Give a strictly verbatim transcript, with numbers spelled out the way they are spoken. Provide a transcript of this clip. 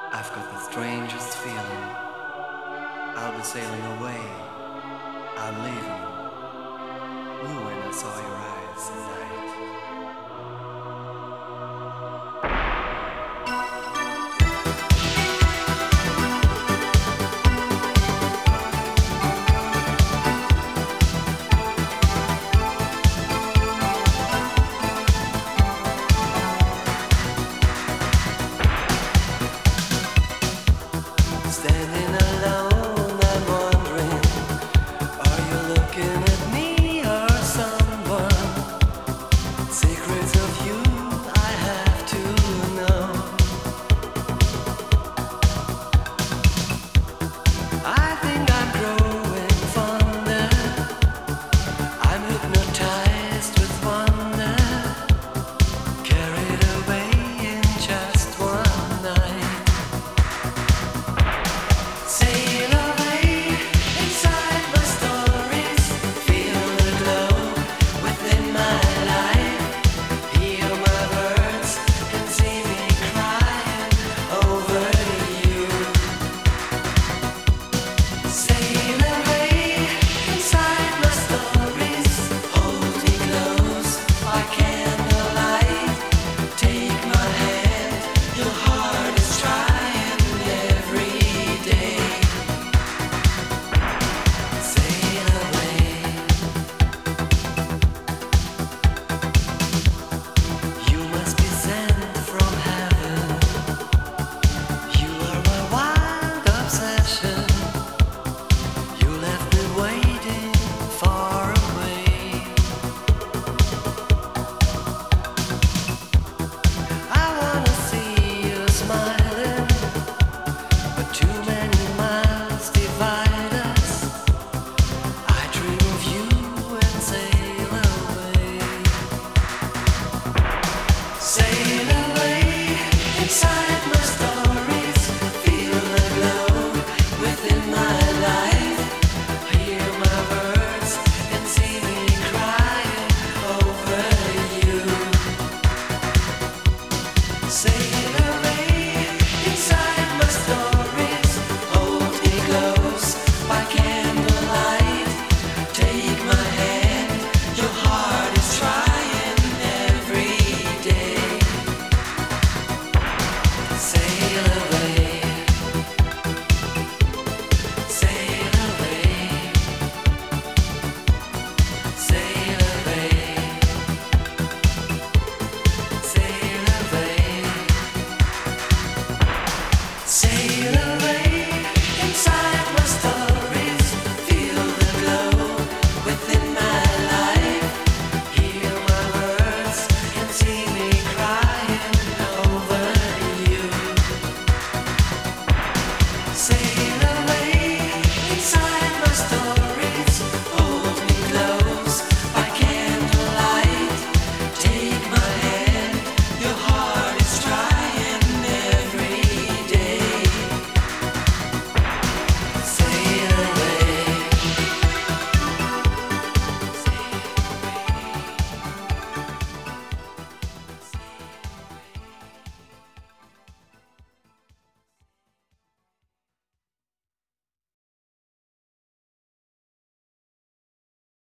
I've got the strangest feeling. I'll be sailing away. I'm leaving. Knew when I saw your eyes at night. Standing alone, I'm wondering, are you looking at me or someone? Secrets of you I have to know. I think I'm growing fonder. I'm hypnotized with wonder, carried away in just one night. Sail away inside my stories, feel the glow within my life, hear my words and see me crying over you. Sail away inside my stories, hold me close by candlelight, take my hand, your heart is trying every day. Sail away. You must be sent from heaven. You are my wild obsession. You left me waiting far away. I wanna see you smiling, but too many miles divide us. I dream of you and sail away. Sail away inside my stories, feel the glow within my life, hear my words and see me crying over you. Sail